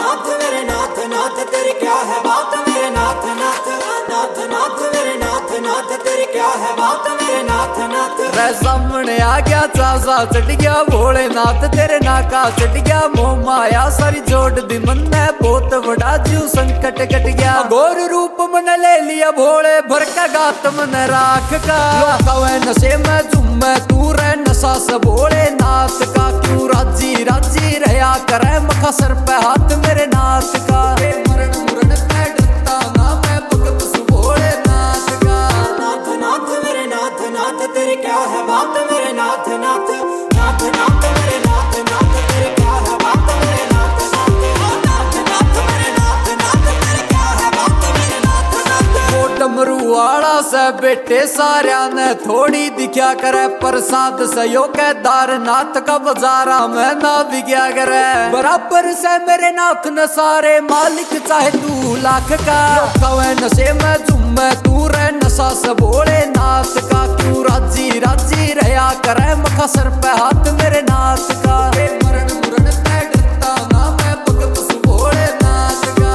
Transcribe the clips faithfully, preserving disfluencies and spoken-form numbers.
नाथ मेरे नाथ नाथ तेरी क्या है बात मेरे नाथ नाथ नाथ नाथ मेरे नाथ नाथ तेरी क्या है बात मेरे नाथ नाथ। रे सामने आ गया चासा चढ़ गया भोलेनाथ तेरे नाका चढ़ गया मोह माया सारी जोड़ दी मन ने बहुत बड़ा जीव संकट कट गया घोर रूप मन ले लिया भोले भर का गात मन राख का लोकावे नशे में झूमे तू रे नशा से भोलेनाथ का क्यों राजी राजी रहा करे मखा सर पे हाथ मेरे नाथ का मरण मुरण पे डरता ना मैं भगत सु भोलेनाथ का। नाथ नाथ मेरे नाथ नाथ तेरी क्या है बात मेरे नाथ नाथ नाथ नाथ मेरे नाथ नाथ तेरी क्या है बात मेरे नाथ नाथ नाथ मेरे नाथ नाथ तेरी क्या है बात मेरे नाथ नाथ। वो डमरू वाला से बेटे सारिया ने थोड़ी दिखा करे प्रसाद सयो के दारनाथ का बाजारा में ना बिगया करे बराबर से मेरे नाथ न सारे मालिक चाहे तू लाख का कवे नशे में झूमे तू रे नशा से भोलेनाथ का क्यों राजी राजी रहा करे मखा सर पे हाथ मेरे नाथ का मरण मुरण पे डरता ना मैं भगत सु भोलेनाथ का।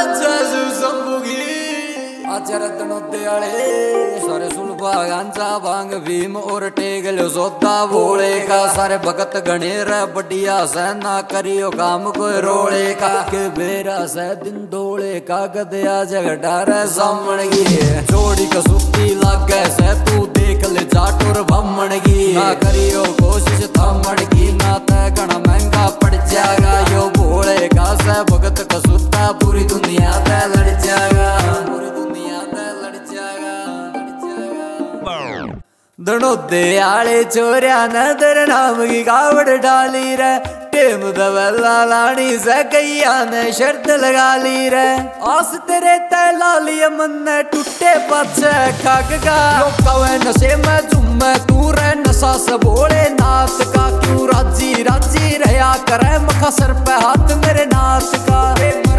रतनो दयाले सारे सुलभा गांजा भांग भीम और टेगल सोता भोले का सारे भगत गणेर बढ़िया से ना करियो काम कोई रोले का के बेरा से दिन दोले का गदया जगड़ा रे सामण की जोड़ी का सुक्की लागे से तू देख ले जाटोर भमण की ना करियो कोशिश थामण की ना तय घना महंगा पड़ जाएगा यो भोले का से भगत का सुता पूरी दुनिया ते लड़ जाएगा धनो दयाले चोरिया नदर नाम की कावड़ डाली रे टेम दवला लानी से कैया ने शर्त लगा ली रे आस तेरे तय लाली मन ने टूटे पाछे खाक का लोकावे नशे में झूमे तू रे नशा से भोलेनाथ का क्यों राजी राजी रहा करे मखा सर पे हाथ मेरे नाथ का।